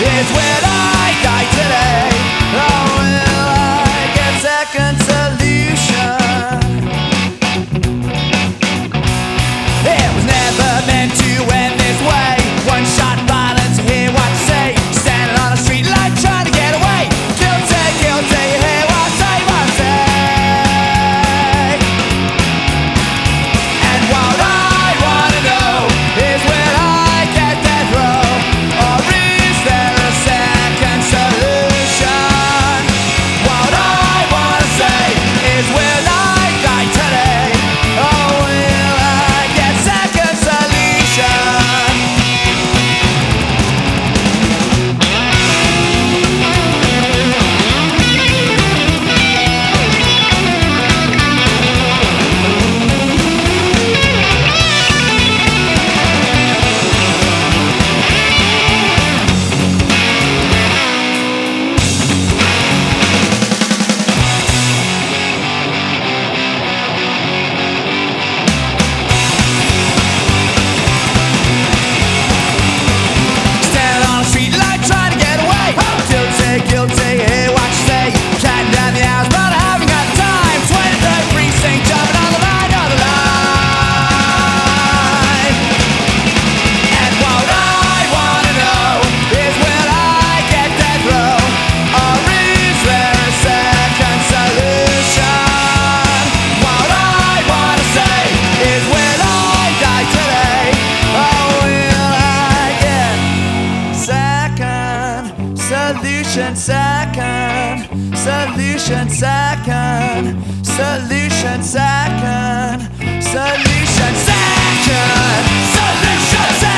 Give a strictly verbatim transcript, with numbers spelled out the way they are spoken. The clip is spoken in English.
is will I die today, or will I get second solution? It was never meant to end this way. One shot violence, hear what you say. Standing on a street light trying to get away. Guilty, guilty, hear what I say, what I say. And what I wanna know is will I get death row, or is there a second solution? What I wanna say is will I die today, or will I get second solution? Standing on a street light trying to get away. Guilty, guilty, hear what you say. Counting down the hours, but I haven't got time. twenty-third precinct, jumping on the line, on the line. And what I wanna know is will I get death row, or is there a second solution? What I wanna say is will I die today, or will I get second solution, second solution, second solution, second solution, second solution, second